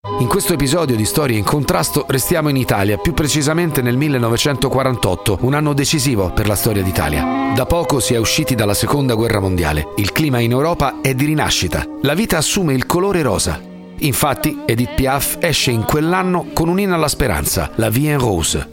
In questo episodio di Storie in Contrasto restiamo in Italia, più precisamente nel 1948, un anno decisivo per la storia d'Italia. Da poco si è usciti dalla Seconda Guerra Mondiale. Il clima in Europa è di rinascita. La vita assume il colore rosa. Infatti, Edith Piaf esce in quell'anno con un inno alla speranza, La Vie en Rose.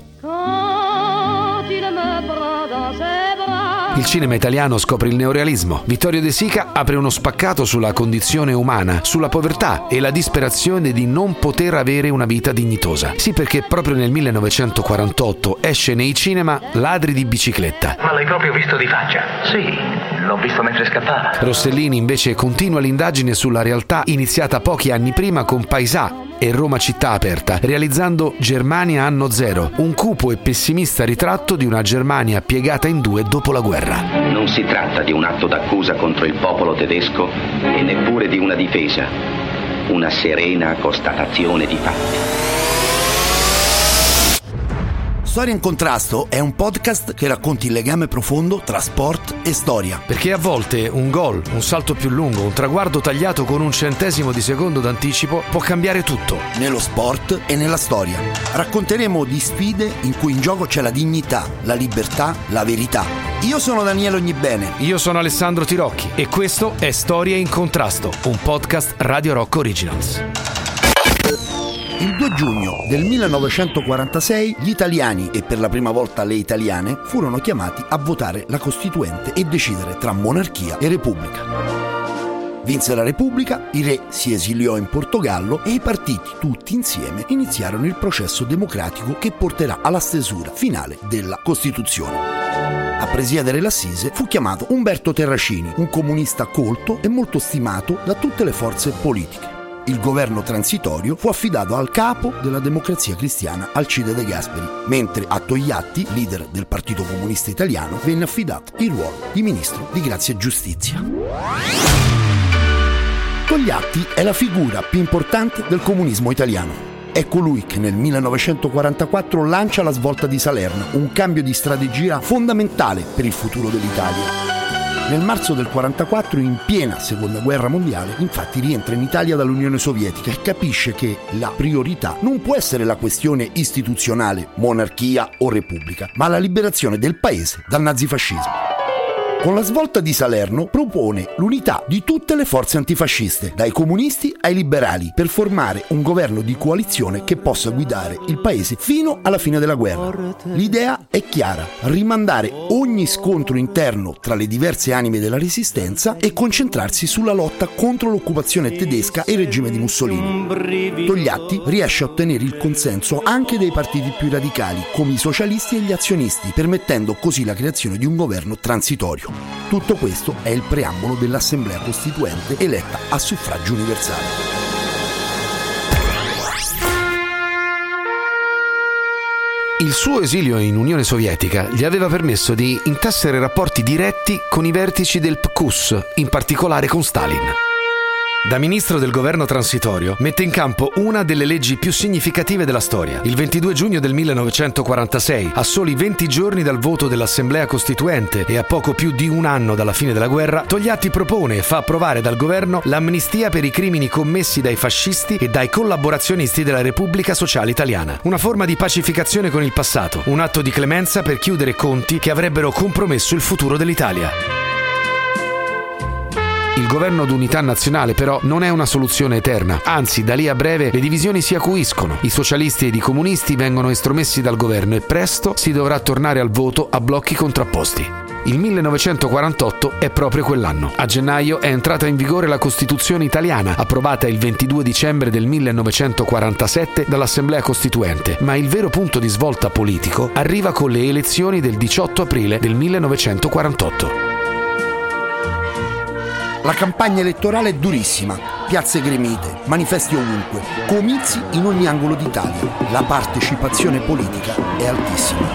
Il cinema italiano scopre il neorealismo. Vittorio De Sica apre uno spaccato sulla condizione umana, sulla povertà e la disperazione di non poter avere una vita dignitosa. Sì, perché proprio nel 1948 esce nei cinema Ladri di bicicletta. Ma l'hai proprio visto di faccia? Sì, l'ho visto mentre scappava. Rossellini invece continua l'indagine sulla realtà iniziata pochi anni prima con Paesà e Roma città aperta, realizzando Germania anno zero, un cupo e pessimista ritratto di una Germania piegata in due dopo la guerra. Non si tratta di un atto d'accusa contro il popolo tedesco e neppure di una difesa, una serena constatazione di fatti. Storia in Contrasto è un podcast che racconta il legame profondo tra sport e storia. Perché a volte un gol, un salto più lungo, un traguardo tagliato con un centesimo di secondo d'anticipo può cambiare tutto. Nello sport e nella storia. Racconteremo di sfide in cui in gioco c'è la dignità, la libertà, la verità. Io sono Daniele Ognibene. Io sono Alessandro Tirocchi e questo è Storie in Contrasto, un podcast Radio Rock Originals. Il 2 giugno del 1946 gli italiani e per la prima volta le italiane furono chiamati a votare la Costituente e decidere tra monarchia e repubblica. Vinse la Repubblica, il re si esiliò in Portogallo e i partiti tutti insieme iniziarono il processo democratico che porterà alla stesura finale della Costituzione. A presiedere l'Assise fu chiamato Umberto Terracini, un comunista colto e molto stimato da tutte le forze politiche. Il governo transitorio fu affidato al capo della Democrazia Cristiana, Alcide De Gasperi, mentre a Togliatti, leader del Partito Comunista Italiano, venne affidato il ruolo di ministro di Grazia e Giustizia. Togliatti è la figura più importante del comunismo italiano. È colui che nel 1944 lancia la svolta di Salerno, un cambio di strategia fondamentale per il futuro dell'Italia. Nel marzo del 1944, in piena Seconda Guerra Mondiale, infatti rientra in Italia dall'Unione Sovietica e capisce che la priorità non può essere la questione istituzionale, monarchia o repubblica, ma la liberazione del paese dal nazifascismo. Con la svolta di Salerno propone l'unità di tutte le forze antifasciste, dai comunisti ai liberali, per formare un governo di coalizione che possa guidare il paese fino alla fine della guerra. L'idea è chiara: rimandare ogni scontro interno tra le diverse anime della resistenza e concentrarsi sulla lotta contro l'occupazione tedesca e il regime di Mussolini. Togliatti riesce a ottenere il consenso anche dei partiti più radicali, come i socialisti e gli azionisti, permettendo così la creazione di un governo transitorio. Tutto questo è il preambolo dell'Assemblea Costituente eletta a suffragio universale. Il suo esilio in Unione Sovietica gli aveva permesso di intessere rapporti diretti con i vertici del PQS, in particolare con Stalin. Da ministro del governo transitorio mette in campo una delle leggi più significative della storia. Il 22 giugno del 1946, a soli 20 giorni dal voto dell'Assemblea Costituente e a poco più di un anno dalla fine della guerra, Togliatti propone e fa approvare dal governo l'amnistia per i crimini commessi dai fascisti e dai collaborazionisti della Repubblica Sociale Italiana. Una forma di pacificazione con il passato, un atto di clemenza per chiudere conti che avrebbero compromesso il futuro dell'Italia. Il governo d'unità nazionale però non è una soluzione eterna, anzi da lì a breve le divisioni si acuiscono, i socialisti ed i comunisti vengono estromessi dal governo e presto si dovrà tornare al voto a blocchi contrapposti. Il 1948 è proprio quell'anno. A gennaio è entrata in vigore la Costituzione italiana, approvata il 22 dicembre del 1947 dall'Assemblea Costituente, ma il vero punto di svolta politico arriva con le elezioni del 18 aprile del 1948. La campagna elettorale è durissima, piazze gremite, manifesti ovunque, comizi in ogni angolo d'Italia. La partecipazione politica è altissima.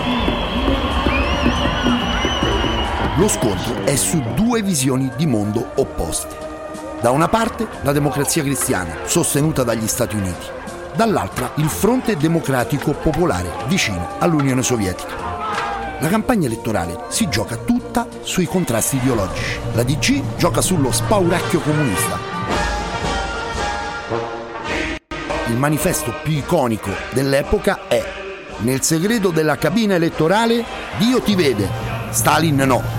Lo scontro è su due visioni di mondo opposte. Da una parte la Democrazia Cristiana, sostenuta dagli Stati Uniti, dall'altra il Fronte Democratico Popolare, vicino all'Unione Sovietica. La campagna elettorale si gioca tutta sui contrasti ideologici. La DC gioca sullo spauracchio comunista. Il manifesto più iconico dell'epoca è: nel segreto della cabina elettorale Dio ti vede, Stalin no.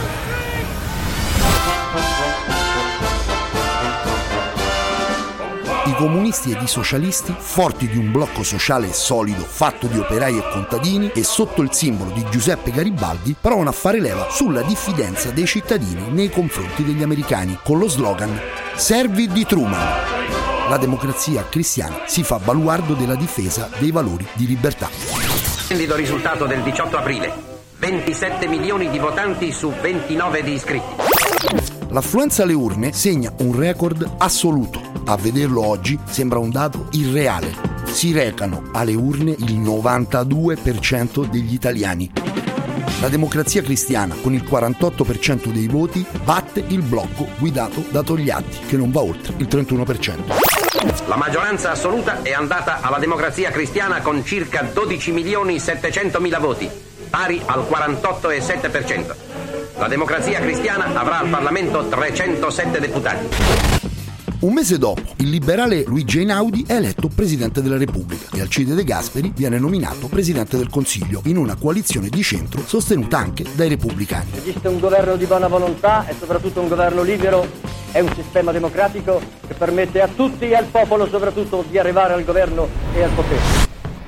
I comunisti ed i socialisti, forti di un blocco sociale solido fatto di operai e contadini e sotto il simbolo di Giuseppe Garibaldi, provano a fare leva sulla diffidenza dei cittadini nei confronti degli americani con lo slogan "Servi di Truman". La Democrazia Cristiana si fa baluardo della difesa dei valori di libertà. Splendido risultato del 18 aprile. 27 milioni di votanti su 29 di iscritti. L'affluenza alle urne segna un record assoluto. A vederlo oggi sembra un dato irreale. Si recano alle urne il 92% degli italiani. La Democrazia Cristiana, con il 48% dei voti, batte il blocco guidato da Togliatti, che non va oltre il 31%. La maggioranza assoluta è andata alla Democrazia Cristiana con circa 12.700.000 voti, pari al 48,7%. La Democrazia Cristiana avrà al Parlamento 307 deputati. Un mese dopo, il liberale Luigi Einaudi è eletto Presidente della Repubblica e Alcide De Gasperi viene nominato Presidente del Consiglio in una coalizione di centro sostenuta anche dai repubblicani. Esiste un governo di buona volontà e soprattutto un governo libero, è un sistema democratico che permette a tutti e al popolo soprattutto di arrivare al governo e al potere.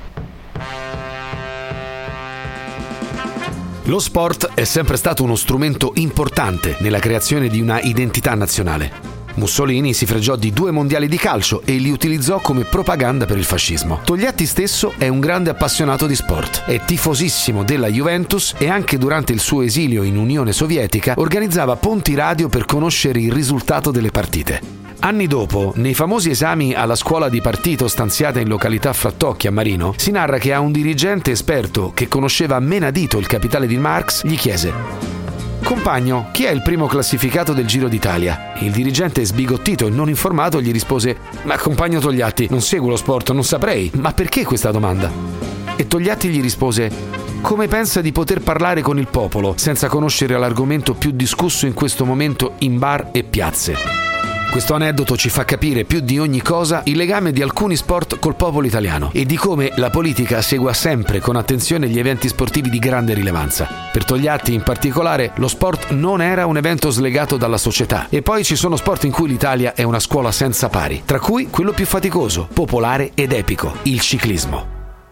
Lo sport è sempre stato uno strumento importante nella creazione di una identità nazionale. Mussolini si fregiò di 2 mondiali di calcio e li utilizzò come propaganda per il fascismo. Togliatti stesso è un grande appassionato di sport, è tifosissimo della Juventus e anche durante il suo esilio in Unione Sovietica organizzava ponti radio per conoscere il risultato delle partite. Anni dopo, nei famosi esami alla scuola di partito stanziata in località Frattocchi a Marino, si narra che a un dirigente esperto che conosceva a menadito il capitale di Marx gli chiese: "Compagno, chi è il primo classificato del Giro d'Italia?" Il dirigente, sbigottito e non informato, gli rispose: "Ma compagno Togliatti, non seguo lo sport, non saprei. Ma perché questa domanda?" E Togliatti gli rispose: "Come pensa di poter parlare con il popolo senza conoscere l'argomento più discusso in questo momento in bar e piazze?" Questo aneddoto ci fa capire più di ogni cosa il legame di alcuni sport col popolo italiano e di come la politica segua sempre con attenzione gli eventi sportivi di grande rilevanza. Per Togliatti in particolare lo sport non era un evento slegato dalla società, e poi ci sono sport in cui l'Italia è una scuola senza pari, tra cui quello più faticoso, popolare ed epico, il ciclismo.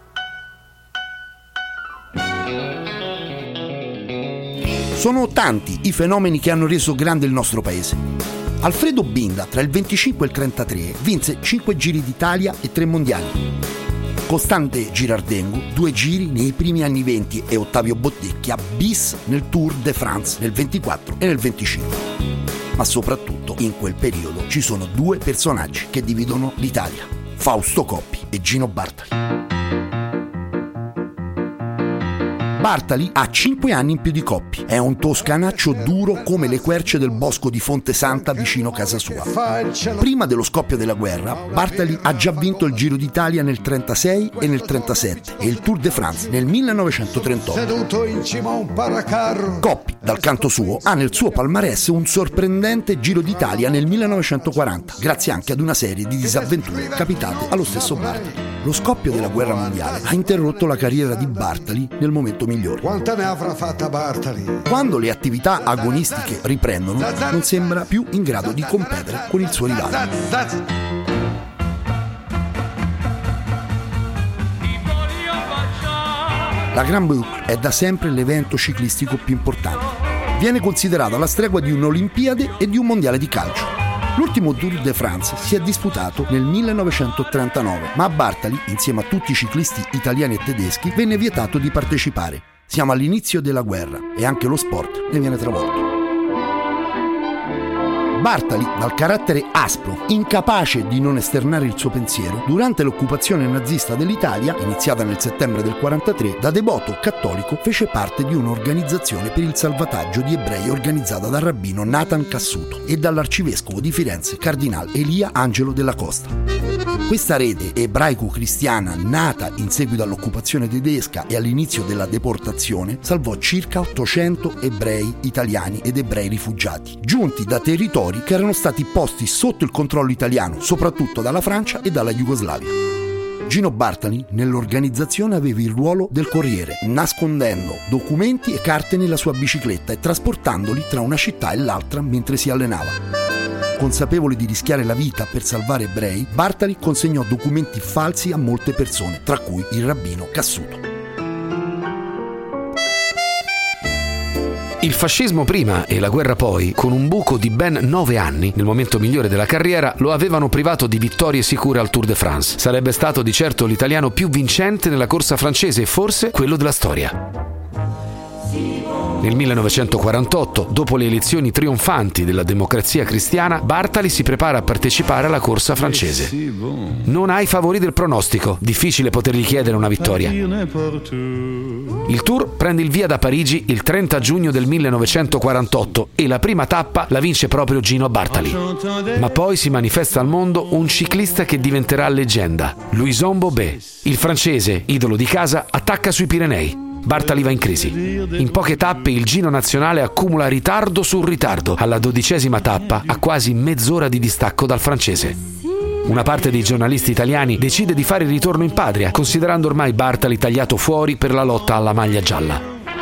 Sono tanti i fenomeni che hanno reso grande il nostro paese. Alfredo Binda, tra il 25 e il 33, vinse 5 Giri d'Italia e 3 mondiali. Costante Girardengo, 2 giri nei primi anni 20 e Ottavio Bottecchia, bis nel Tour de France nel 24 e nel 25. Ma soprattutto in quel periodo ci sono 2 personaggi che dividono l'Italia: Fausto Coppi e Gino Bartali. Bartali ha 5 anni in più di Coppi, è un toscanaccio duro come le querce del bosco di Fonte Santa vicino casa sua. Prima dello scoppio della guerra, Bartali ha già vinto il Giro d'Italia nel 36 e nel 37 e il Tour de France nel 1938. Coppi, dal canto suo, ha nel suo palmarès un sorprendente Giro d'Italia nel 1940, grazie anche ad una serie di disavventure capitate allo stesso Bartali. Lo scoppio della guerra mondiale ha interrotto la carriera di Bartali nel momento migliore. Quanta ne avrà fatta Bartali? Quando le attività agonistiche riprendono, non sembra più in grado di competere con il suo rivale. La Grand Boucle è da sempre l'evento ciclistico più importante. Viene considerata alla stregua di un'Olimpiade e di un mondiale di calcio. L'ultimo Tour de France si è disputato nel 1939, ma a Bartali, insieme a tutti i ciclisti italiani e tedeschi, venne vietato di partecipare. Siamo all'inizio della guerra e anche lo sport ne viene travolto. Bartali, dal carattere aspro, incapace di non esternare il suo pensiero, durante l'occupazione nazista dell'Italia, iniziata nel settembre del 43, da devoto cattolico fece parte di un'organizzazione per il salvataggio di ebrei organizzata dal rabbino Nathan Cassuto e dall'arcivescovo di Firenze, cardinal Elia Angelo della Costa. Questa rete ebraico-cristiana, nata in seguito all'occupazione tedesca e all'inizio della deportazione, salvò circa 800 ebrei italiani ed ebrei rifugiati, giunti da territori territori che erano stati posti sotto il controllo italiano, soprattutto dalla Francia e dalla Jugoslavia. Gino Bartali nell'organizzazione aveva il ruolo del corriere, nascondendo documenti e carte nella sua bicicletta e trasportandoli tra una città e l'altra mentre si allenava. Consapevole di rischiare la vita per salvare ebrei, Bartali consegnò documenti falsi a molte persone, tra cui il rabbino Cassuto. Il fascismo prima e la guerra poi, con un buco di ben 9 anni, nel momento migliore della carriera, lo avevano privato di vittorie sicure al Tour de France. Sarebbe stato di certo l'italiano più vincente nella corsa francese e forse quello della storia. Nel 1948, dopo le elezioni trionfanti della Democrazia Cristiana, Bartali si prepara a partecipare alla corsa francese. Non ha i favori del pronostico, difficile potergli chiedere una vittoria. Il Tour prende il via da Parigi il 30 giugno del 1948 e la prima tappa la vince proprio Gino Bartali. Ma poi si manifesta al mondo un ciclista che diventerà leggenda, Louison Bobet. Il francese, idolo di casa, attacca sui Pirenei. Bartali va in crisi. In poche tappe il Gino nazionale accumula ritardo su ritardo. Alla 12ª tappa ha quasi mezz'ora di distacco dal francese. Una parte dei giornalisti italiani decide di fare il ritorno in patria, considerando ormai Bartali tagliato fuori per la lotta alla maglia gialla.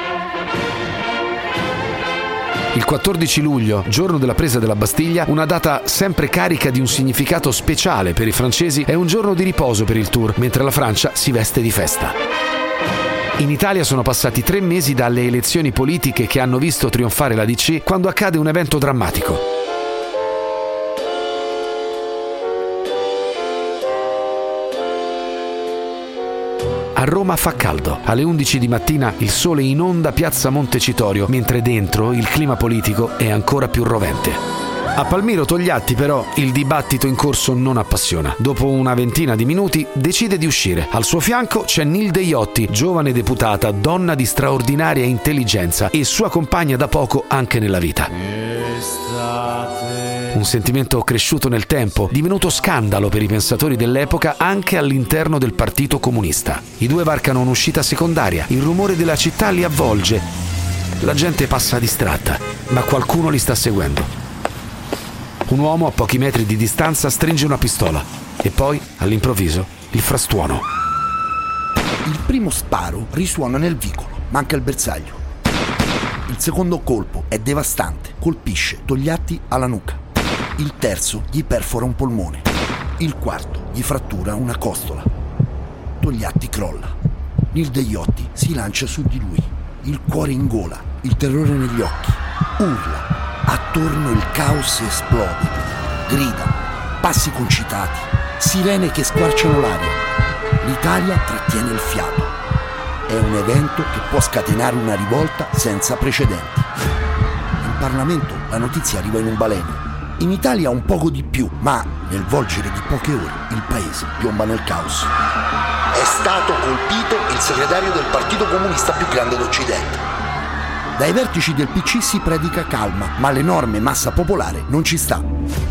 Il 14 luglio, giorno della presa della Bastiglia, una data sempre carica di un significato speciale per i francesi, è un giorno di riposo per il Tour, mentre la Francia si veste di festa. In Italia sono passati 3 mesi dalle elezioni politiche che hanno visto trionfare la DC quando accade un evento drammatico. A Roma fa caldo. Alle 11 di mattina il sole inonda piazza Montecitorio, mentre dentro il clima politico è ancora più rovente. A Palmiro Togliatti però il dibattito in corso non appassiona. Dopo una ventina di minuti decide di uscire. Al suo fianco c'è Nilde Iotti, giovane deputata, donna di straordinaria intelligenza e sua compagna da poco anche nella vita. Un sentimento cresciuto nel tempo, divenuto scandalo per i pensatori dell'epoca anche all'interno del Partito Comunista. I due varcano un'uscita secondaria, il rumore della città li avvolge. La gente passa distratta, ma qualcuno li sta seguendo. Un uomo a pochi metri di distanza stringe una pistola e poi, all'improvviso, il frastuono. Il primo sparo risuona nel vicolo, manca il bersaglio. Il secondo colpo è devastante, colpisce Togliatti alla nuca. Il terzo gli perfora un polmone. Il quarto gli frattura una costola. Togliatti crolla. Nilde Iotti si lancia su di lui, il cuore in gola, il terrore negli occhi. Urla. Attorno il caos esplode, grida, passi concitati, sirene che squarciano l'aria. L'Italia trattiene il fiato. È un evento che può scatenare una rivolta senza precedenti. In Parlamento la notizia arriva in un balenio. In Italia un poco di più, ma nel volgere di poche ore il paese piomba nel caos. È stato colpito il segretario del Partito Comunista più grande d'Occidente. Dai vertici del PC si predica calma, ma l'enorme massa popolare non ci sta.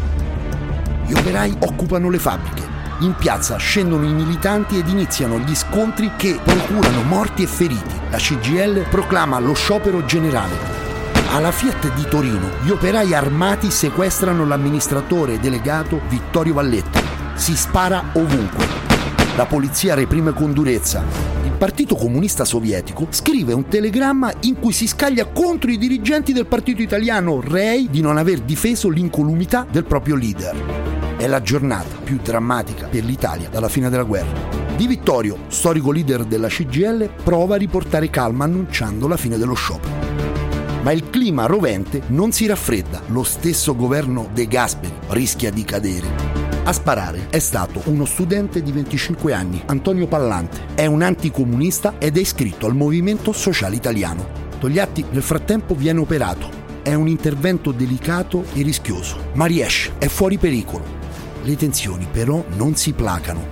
Gli operai occupano le fabbriche. In piazza scendono i militanti ed iniziano gli scontri che procurano morti e feriti. La CGIL proclama lo sciopero generale. Alla Fiat di Torino, gli operai armati sequestrano l'amministratore delegato Vittorio Valletta. Si spara ovunque. La polizia reprime con durezza. Il Partito Comunista Sovietico scrive un telegramma in cui si scaglia contro i dirigenti del partito italiano, rei di non aver difeso l'incolumità del proprio leader. È la giornata più drammatica per l'Italia dalla fine della guerra. Di Vittorio, storico leader della CGIL, prova a riportare calma annunciando la fine dello sciopero. Ma il clima rovente non si raffredda. Lo stesso governo De Gasperi rischia di cadere. A sparare è stato uno studente di 25 anni, Antonio Pallante. È un anticomunista ed è iscritto al Movimento Sociale Italiano. Togliatti nel frattempo viene operato. È un intervento delicato e rischioso, ma riesce, è fuori pericolo. Le tensioni però non si placano.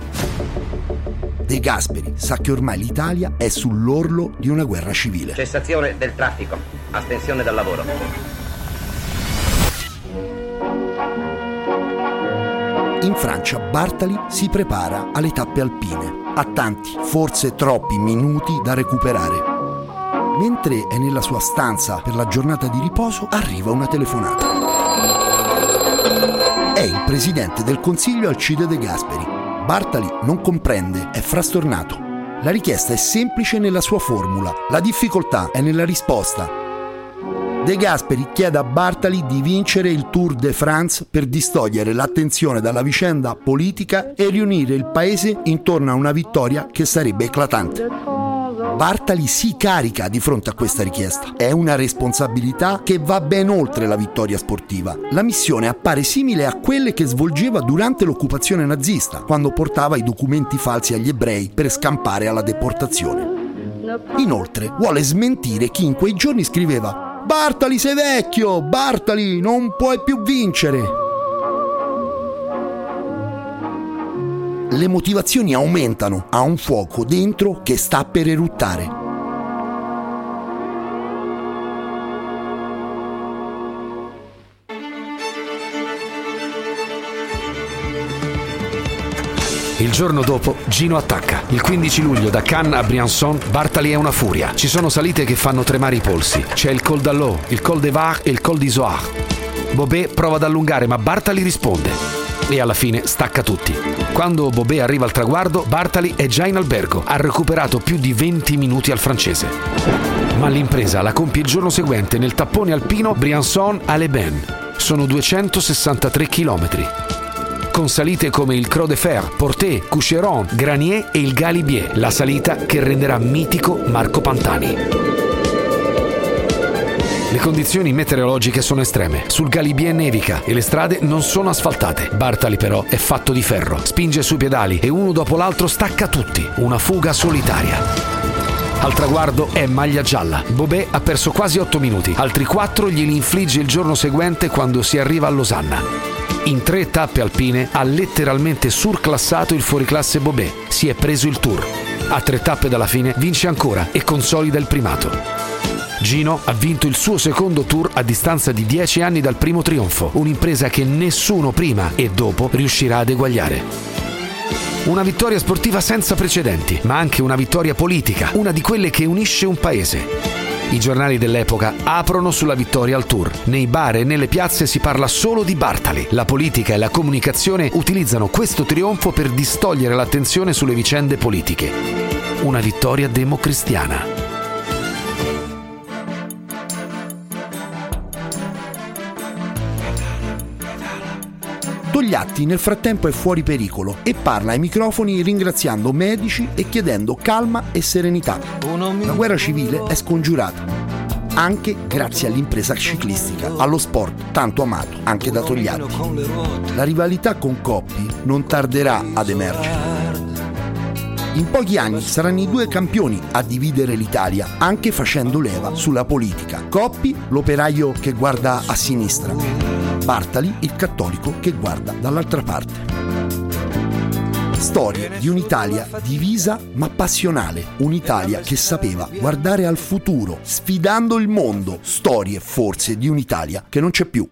De Gasperi sa che ormai l'Italia è sull'orlo di una guerra civile. Cessazione del traffico, astensione dal lavoro. In Francia Bartali si prepara alle tappe alpine. Ha tanti, forse troppi minuti da recuperare. Mentre è nella sua stanza per la giornata di riposo, arriva una telefonata. È il presidente del Consiglio Alcide De Gasperi. Bartali non comprende, è frastornato. La richiesta è semplice nella sua formula, la difficoltà è nella risposta. De Gasperi chiede a Bartali di vincere il Tour de France per distogliere l'attenzione dalla vicenda politica e riunire il paese intorno a una vittoria che sarebbe eclatante. Bartali si carica di fronte a questa richiesta. È una responsabilità che va ben oltre la vittoria sportiva. La missione appare simile a quelle che svolgeva durante l'occupazione nazista, quando portava i documenti falsi agli ebrei per scampare alla deportazione. Inoltre, vuole smentire chi in quei giorni scriveva: Bartali, sei vecchio! Bartali, non puoi più vincere! Le motivazioni aumentano, ha un fuoco dentro che sta per eruttare. Il giorno dopo Gino attacca. Il 15 luglio da Cannes a Briançon Bartali è una furia. Ci sono salite che fanno tremare i polsi. C'è il Col d'Allot, il Col de Var e il Col d'Isoard. Bobet prova ad allungare ma Bartali risponde e alla fine stacca tutti. Quando Bobet arriva al traguardo, Bartali è già in albergo. Ha recuperato più di 20 minuti al francese. Ma l'impresa la compie il giorno seguente nel tappone alpino Briançon-Alébène. Sono 263 chilometri. Con salite come il Croix de Fer, Portet, Coucheron, Granier e il Galibier, la salita che renderà mitico Marco Pantani. Le condizioni meteorologiche sono estreme. Sul Galibier nevica e le strade non sono asfaltate. Bartali però è fatto di ferro, spinge sui pedali e uno dopo l'altro stacca tutti. Una fuga solitaria. Al traguardo è maglia gialla. Bobet ha perso quasi 8 minuti, altri 4 glieli infligge il giorno seguente quando si arriva a Losanna. In 3 tappe alpine ha letteralmente surclassato il fuoriclasse Bobet. Si è preso il Tour. A 3 tappe dalla fine vince ancora e consolida il primato. Gino ha vinto il suo secondo Tour a distanza di 10 anni dal primo trionfo, un'impresa che nessuno prima e dopo riuscirà ad eguagliare. Una vittoria sportiva senza precedenti, ma anche una vittoria politica, una di quelle che unisce un paese. I giornali dell'epoca aprono sulla vittoria al Tour. Nei bar e nelle piazze si parla solo di Bartali. La politica e la comunicazione utilizzano questo trionfo per distogliere l'attenzione sulle vicende politiche. Una vittoria democristiana. Togliatti nel frattempo è fuori pericolo e parla ai microfoni ringraziando medici e chiedendo calma e serenità. La guerra civile è scongiurata, anche grazie all'impresa ciclistica, allo sport tanto amato anche da Togliatti. La rivalità con Coppi non tarderà ad emergere. In pochi anni saranno i 2 campioni a dividere l'Italia, anche facendo leva sulla politica. Coppi, l'operaio che guarda a sinistra, Bartali, il cattolico che guarda dall'altra parte. Storie di un'Italia divisa ma passionale, un'Italia che sapeva guardare al futuro, sfidando il mondo. Storie forse di un'Italia che non c'è più.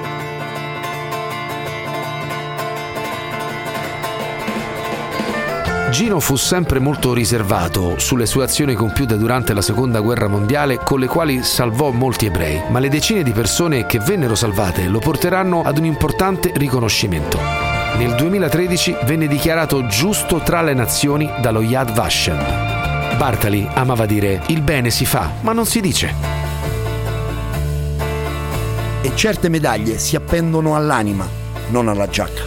Gino fu sempre molto riservato sulle sue azioni compiute durante la Seconda Guerra Mondiale, con le quali salvò molti ebrei, ma le decine di persone che vennero salvate lo porteranno ad un importante riconoscimento. Nel 2013 venne dichiarato giusto tra le nazioni dallo Yad Vashem. Bartali amava dire: il bene si fa, ma non si dice. E certe medaglie si appendono all'anima, non alla giacca.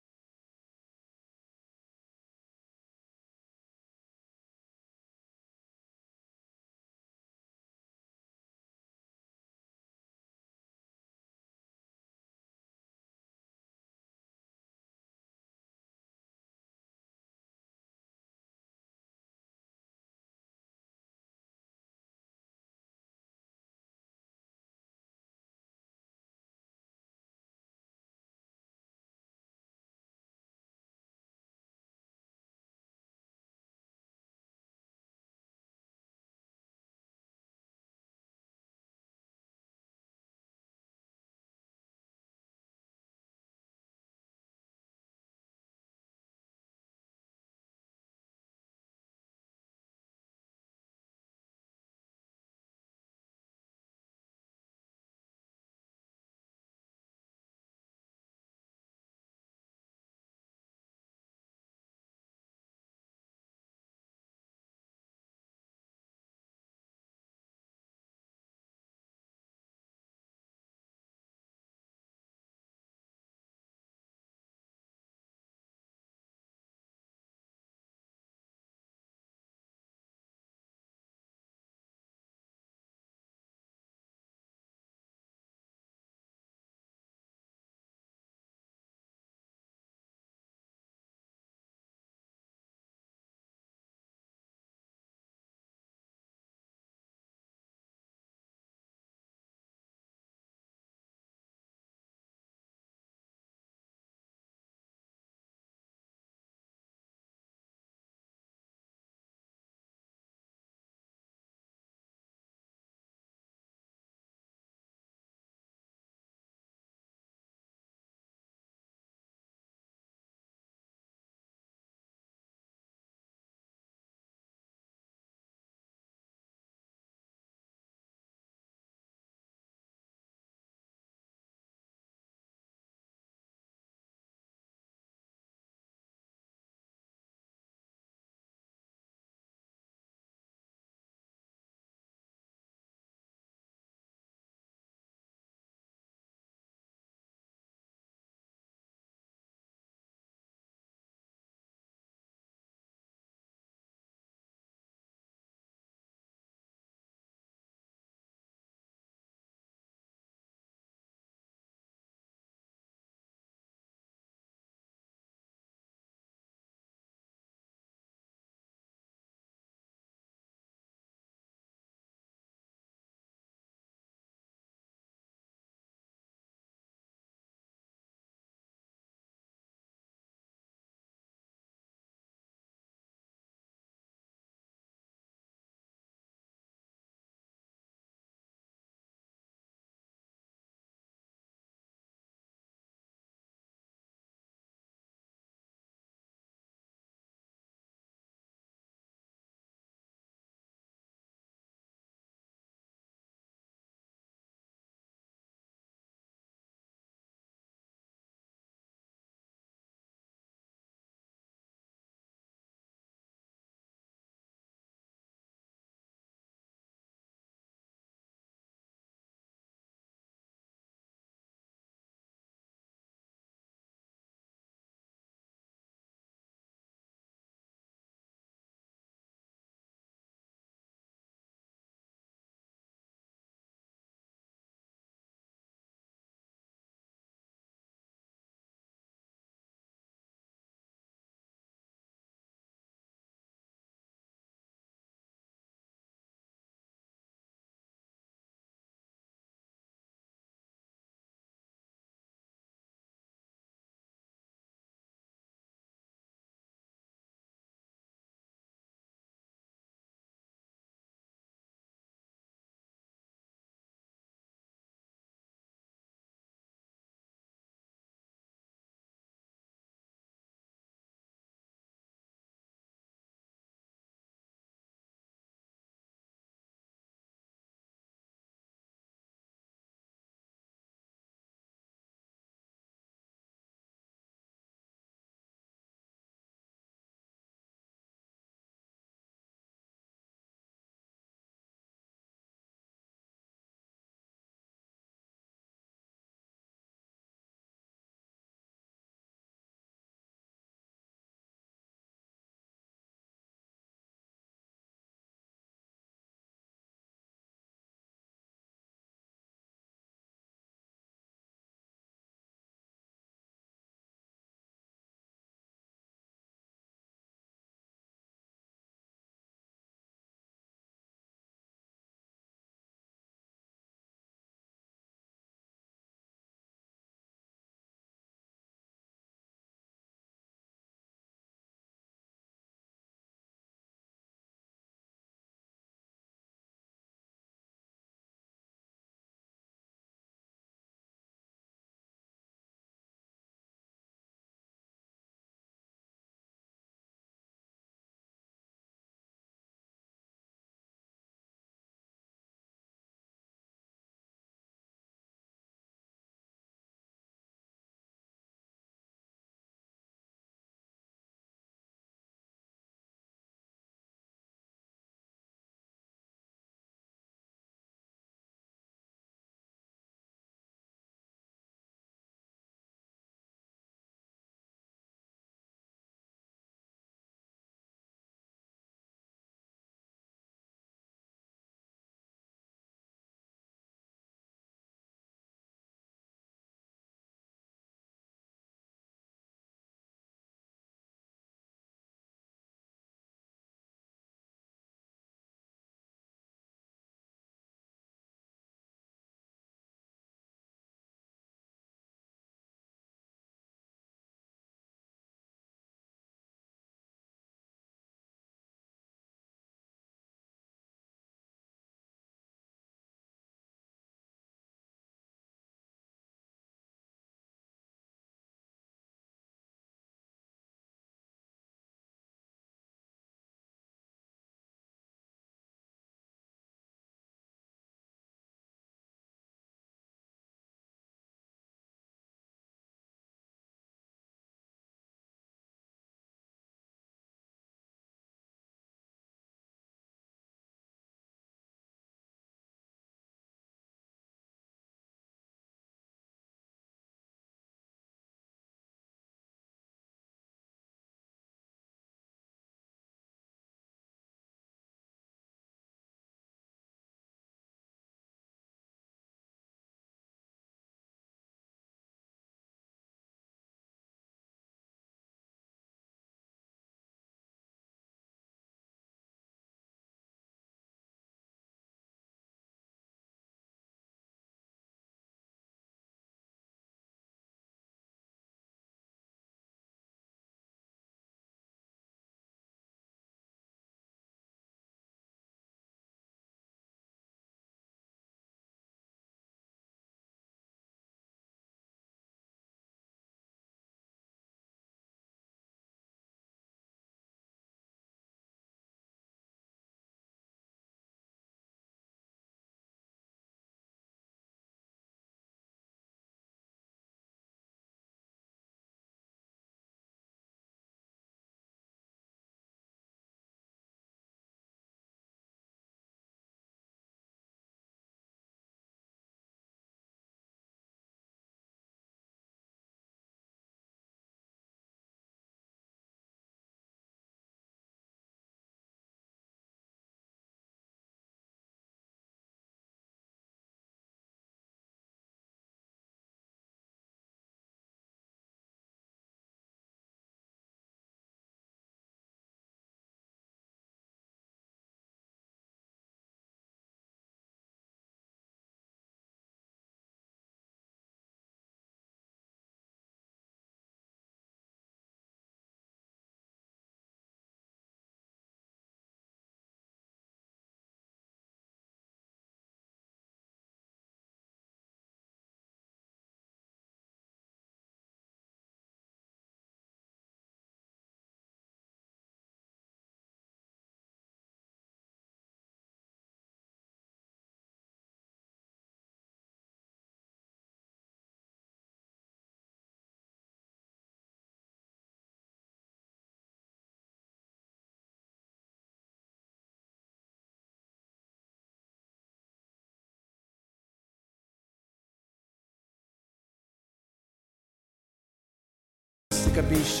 capisce.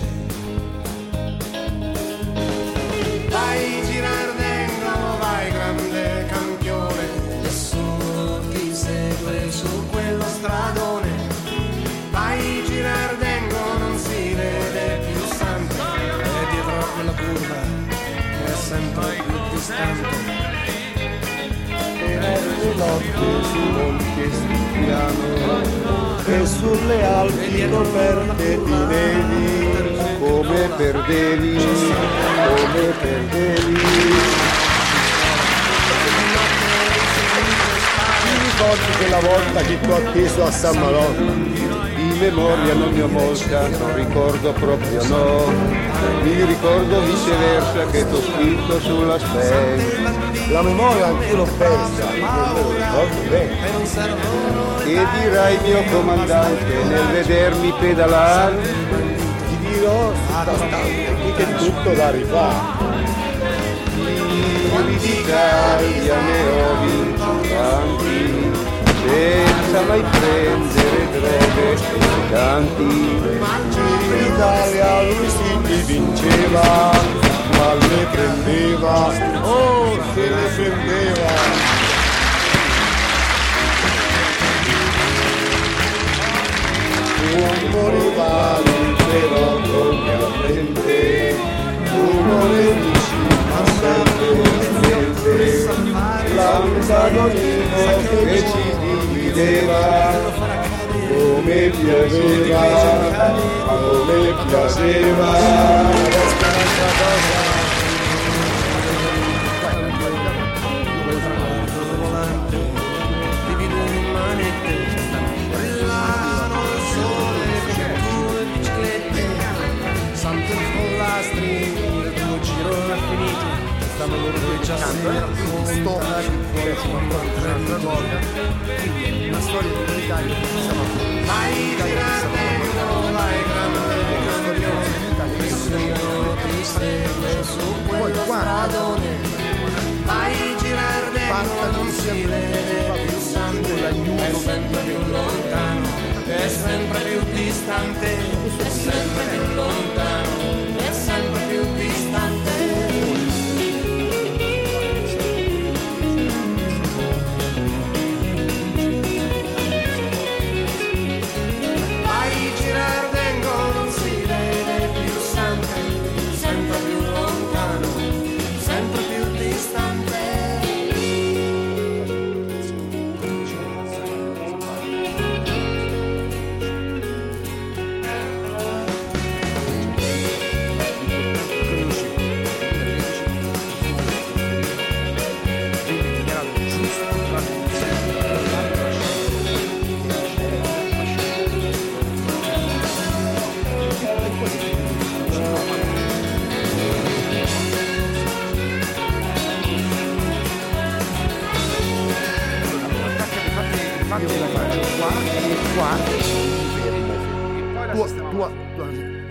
Vai Girardengo, vai grande campione, nessuno ti segue su quello stradone. Vai Girardengo, non si vede più santo, e dietro a quella curva è sempre più distante. Le notti su monti studiano e sulle Alpi coperte ti vedi come perdevi, come perdevi. Ti ricordi quella volta che tu ho atteso a San Malò? Di memoria non ne ho molta, non ricordo proprio no. Mi ricordo viceversa che t'ho scritto sulla specie. La memoria anche l'ho persa, me lo ricordo bene. Che dirai mio comandante nel vedermi pedalare? Ti dirò, sta stante, che è tutto da rifare. Tiri d'Italia ne ho vinti tanti, senza mai prendere droghe stuzzicanti. Tiri d'Italia lui sì li vinceva, ma le prendeva, oh se le prendeva. Un rivale però ovviamente, uno nemici ma sempre l'antagonismo che ci divideva, come piaceva, come piaceva. Stanno loro due già stop una storia di un'Italia che si chiama vai Girardengo, vai grande nessuno ti segue su quello stradone. Vai Girardengo, non si vede più santo, è sempre più lontano, è sempre più distante, è sempre più lontano, è sempre più distante. Tua